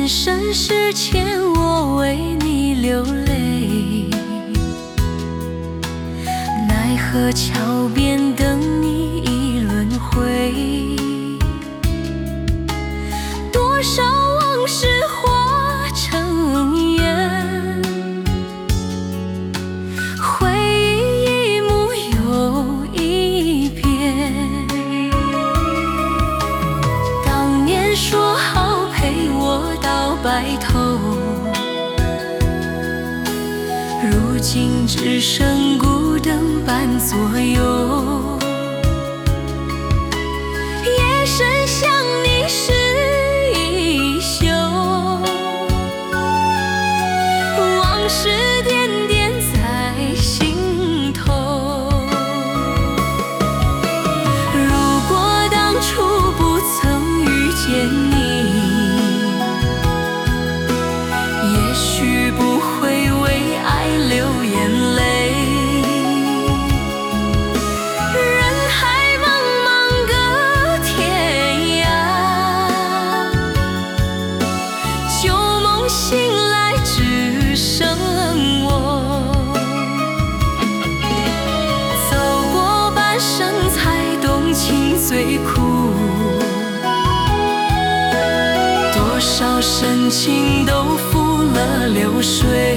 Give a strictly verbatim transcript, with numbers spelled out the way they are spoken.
生世前我为你流泪，奈何桥边等你一轮回，多少往事化成烟，回忆一幕又一遍。当年说好陪我到白头，如今只剩孤灯伴左右。夜深想你是一宿，往事点点在心头。如果当初不曾遇见你，也许不会为爱流眼泪。人海茫茫个天涯，旧梦醒来只剩我。走过半生才懂情最苦，多少深情都付了流水。